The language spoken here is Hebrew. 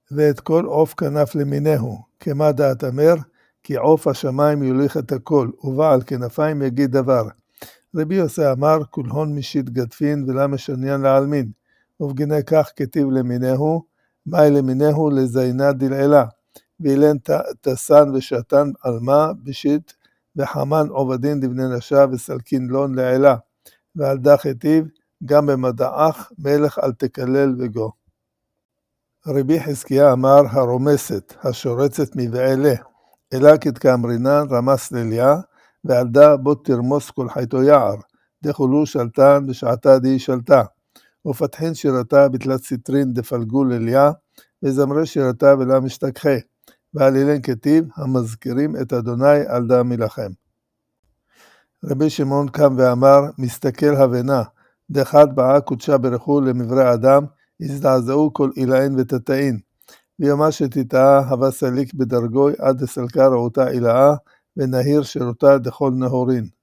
ואת כל עוף כנף למינהו, כמה דעת אמר, כי עוף השמיים יוליך את הכל, ובעל כנפיים יגיד דבר. רבי יוסי אמר, כולהון משית גדפין ולמה שניין לעלמין, ובגיני כך כתיב למינהו, מאי למינהו לזיינה דלעילה, ואילן תסן ושתן עלמה בשית, וחמן עובדין דבני נשה וסלקין לון לעילה, ועל דח כתיב, גם במדעך מלך אל תקלל וגו. רבי חזקיה אמר, הרומסת, השורצת מבעלה, אלא כתקאמרינן רמס לליה, ועלדה בו תרמוס כל חייתו יער, דחולו שלטן בשעתה די שלטה, ופתחין שירתה בתלת סיטרין דפלגו לליה, וזמרי שירתה ולה משתכחה, ועל אילן כתיב, המזכירים את אדוני על דה מלחם. רבי שמעון קם ואמר, מסתכל הבנה, דחת באה קודשה ברכו למברי אדם, הזדעזעו כל אילאין ותתאין, ויומה שתתאה הווה סליק בדרגוי עד לסלקה רעותה אילאה, ונהיר שירותה דכל נהורין.